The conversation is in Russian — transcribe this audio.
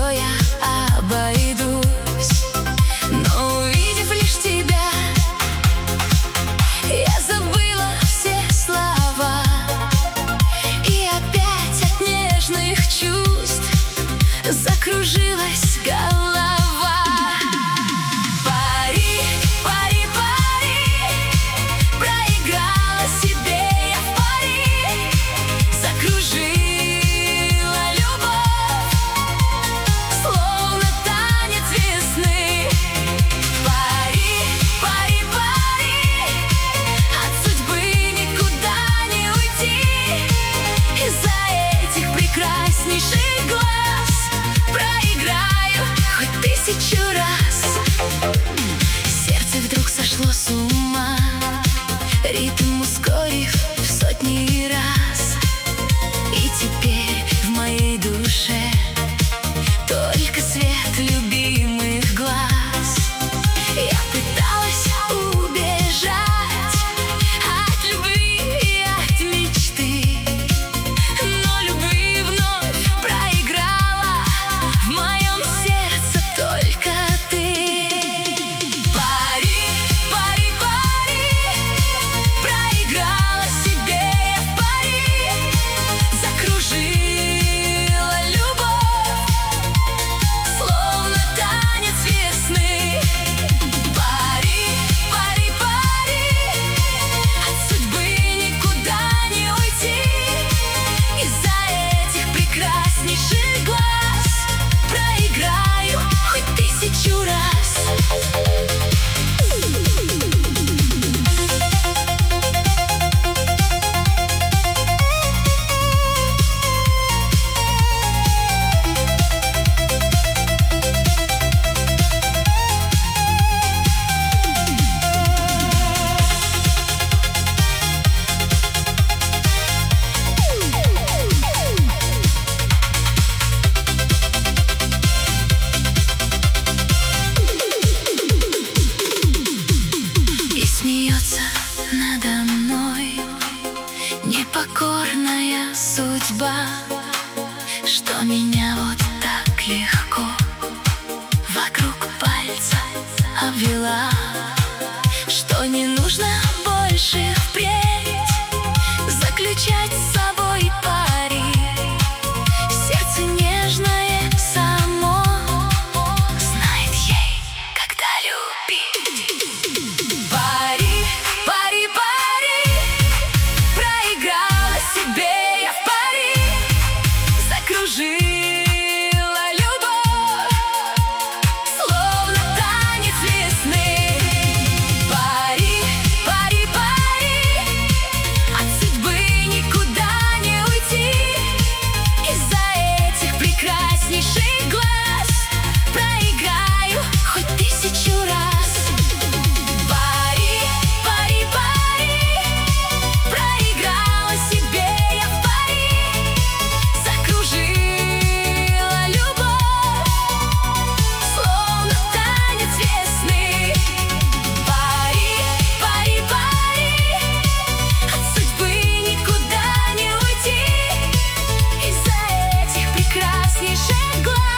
все я обойдусь. Но увидев лишь тебя, я забыла все слова, и опять от нежных чувств закружилась голова. Пари, пари, пари, проиграла себе я в пари, закружила любовь, словно танец весны. Пари, пари, пари, от судьбы никуда не уйти. Из-за этих прекраснейших глаз проиграю хоть 1000 раз. Сердце вдруг сошло с ума, ритм ускорив в сотни раз. И теперь в моей душе только свет любимых глаз. Я пыталась убежать от любви и от мечты, но любви вновь проиграла, в моем сердце только ты. Пари, пари, пари, проиграла себе я в пари, закружила любовь, словно танец весны. Пари, пари, пари, от судьбы никуда не уйти. Из-за этих прекраснейших глаз проиграю хоть 1000 раз. И смеется надо мной непокорная судьба, что меня вот так легко вокруг пальца обвела, что не нужно больше впредь заключать с собой пари. Сердце нежное само знает ей, когда любить. Пари, пари, пари, проиграла себе я в пари, закружила любовь, словно танец весны. Пари, пари, пари, от судьбы никуда не уйти. Из-за этих прекраснейших глаз проиграю хоть 1000 раз. Пари, пари, пари, проиграла себе я в пари, закружила любовь, словно танец весны. Пари, пари, пари, от судьбы никуда не уйти. Из-за этих прекраснейших глаз